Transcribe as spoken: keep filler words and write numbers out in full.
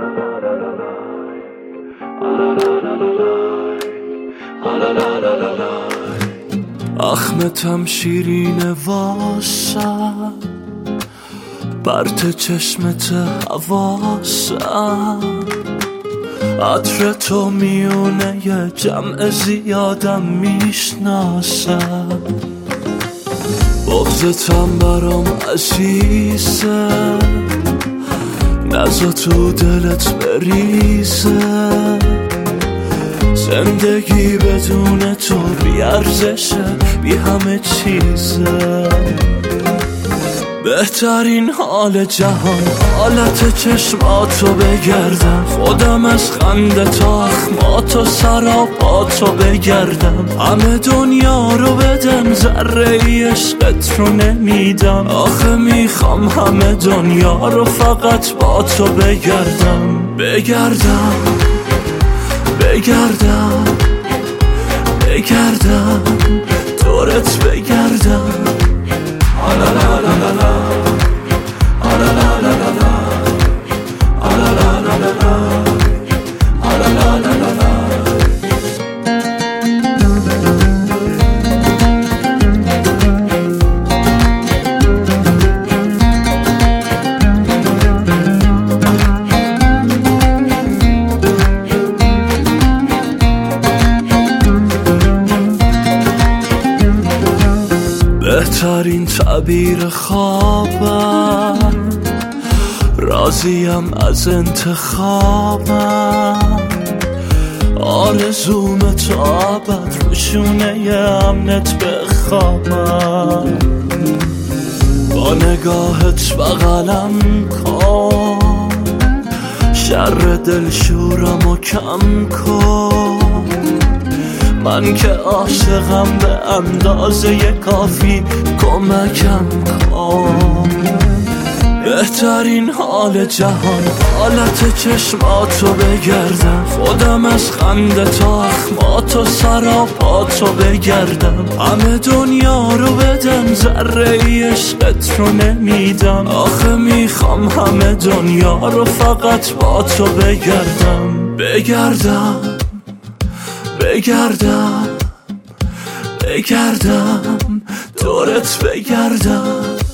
اخمتم شیرینه واسم، برت چشمت حواسم، عطر تو میونه یه جمع زیادم میشناسم، بغضتم برام عزیزه، نزا تو دلت بریزه، زندگی بدون تو بی ارزشه، بی همه چیزه، بهترین حال جهان حالت چشماتو بگردم، خودم از خنده تا اخماتو سراپاتو بگردم، همه دنیا رو بدم ذره ای عشقت رو نمیدم، آخه میخوام همه دنیا رو فقط با تو بگردم بگردم بگردم بگردم دورت بگردم. بهترین تعبیر خوابم، راضیم از انتخابم، آرزوم تا ابد روشونه امنت بخوابم، با نگاهت بغلم کن، شر دلشورمو کم کن، من که عاشقم به اندازه کافی کمکم کن، بهترین حال جهان حالت چشماتو بگردم، خودم از خنده تا اخماتو سراپاتو بگردم، همه دنیا رو بدم ذره ای عشقت رو نمیدم، آخه میخوام همه دنیا رو فقط با تو بگردم بگردم بگردم بگردم دورت بگردم.